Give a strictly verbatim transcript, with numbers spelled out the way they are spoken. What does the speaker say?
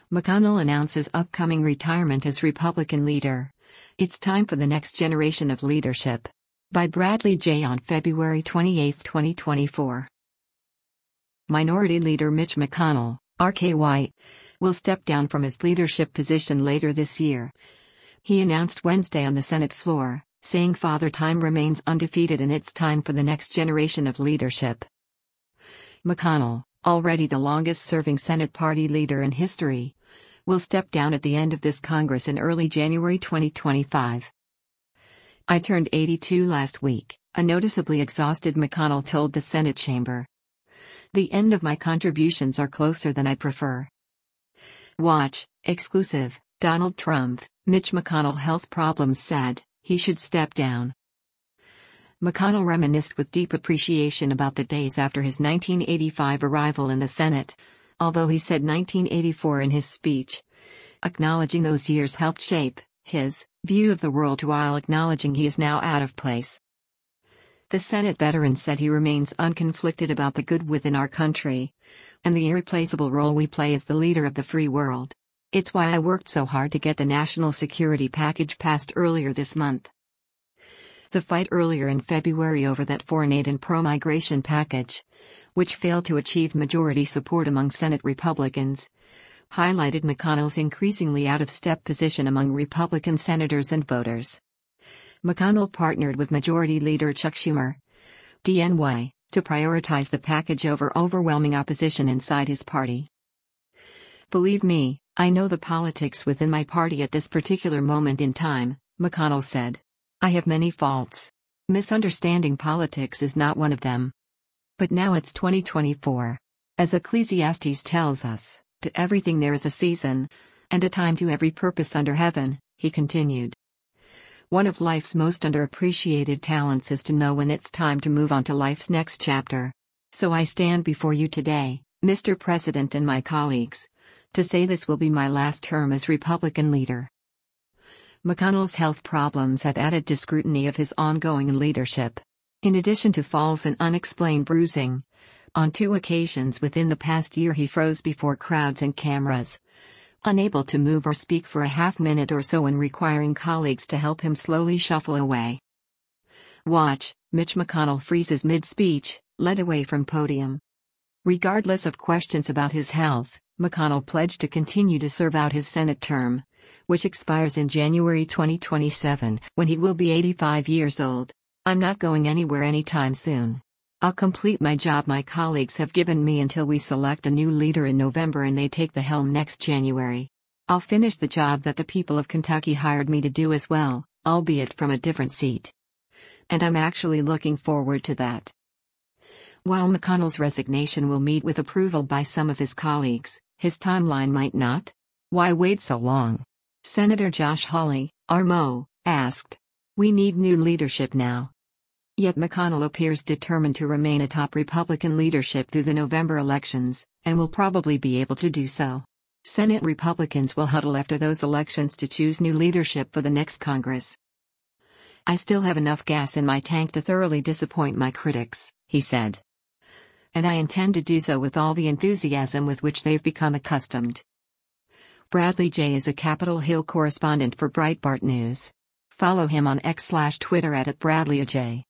McConnell announces upcoming retirement as Republican leader. It's time for the next generation of leadership. By Bradley J. on February twenty-eighth, twenty twenty-four. Minority Leader Mitch McConnell, R K Y, will step down from his leadership position later this year. He announced Wednesday on the Senate floor, saying Father Time remains undefeated and it's time for the next generation of leadership. McConnell, already the longest-serving Senate party leader in history, will step down at the end of this Congress in early January twenty twenty-five. I turned eighty-two last week, a noticeably exhausted McConnell told the Senate chamber. The end of my contributions are closer than I prefer. Watch, exclusive, Donald Trump, Mitch McConnell health problems said, he should step down. McConnell reminisced with deep appreciation about the days after his nineteen eighty-five arrival in the Senate, although he said nineteen eighty-four in his speech, acknowledging those years helped shape his view of the world while acknowledging he is now out of place. The Senate veteran said he remains unconflicted about the good within our country and the irreplaceable role we play as the leader of the free world. It's why I worked so hard to get the national security package passed earlier this month. The fight earlier in February over that foreign aid and pro-migration package, which failed to achieve majority support among Senate Republicans, highlighted McConnell's increasingly out-of-step position among Republican senators and voters. McConnell partnered with Majority Leader Chuck Schumer, D N Y, to prioritize the package over overwhelming opposition inside his party. Believe me, I know the politics within my party at this particular moment in time, McConnell said. I have many faults. Misunderstanding politics is not one of them. But now it's twenty twenty-four. As Ecclesiastes tells us, to everything there is a season, and a time to every purpose under heaven, he continued. One of life's most underappreciated talents is to know when it's time to move on to life's next chapter. So I stand before you today, Mister President and my colleagues, to say this will be my last term as Republican leader. McConnell's health problems have added to scrutiny of his ongoing leadership. In addition to falls and unexplained bruising, on two occasions within the past year he froze before crowds and cameras, unable to move or speak for a half minute or so and requiring colleagues to help him slowly shuffle away. Watch, Mitch McConnell freezes mid-speech, led away from podium. Regardless of questions about his health, McConnell pledged to continue to serve out his Senate term, which expires in January twenty twenty-seven, when he will be eighty-five years old. I'm not going anywhere anytime soon. I'll complete my job my colleagues have given me until we select a new leader in November and they take the helm next January. I'll finish the job that the people of Kentucky hired me to do as well, albeit from a different seat. And I'm actually looking forward to that. While McConnell's resignation will meet with approval by some of his colleagues, his timeline might not. Why wait so long? Senator Josh Hawley, R M O, asked. We need new leadership now. Yet McConnell appears determined to remain atop Republican leadership through the November elections, and will probably be able to do so. Senate Republicans will huddle after those elections to choose new leadership for the next Congress. I still have enough gas in my tank to thoroughly disappoint my critics, he said. And I intend to do so with all the enthusiasm with which they've become accustomed. Bradley J. is a Capitol Hill correspondent for Breitbart News. Follow him on X slash Twitter at, at Bradley J.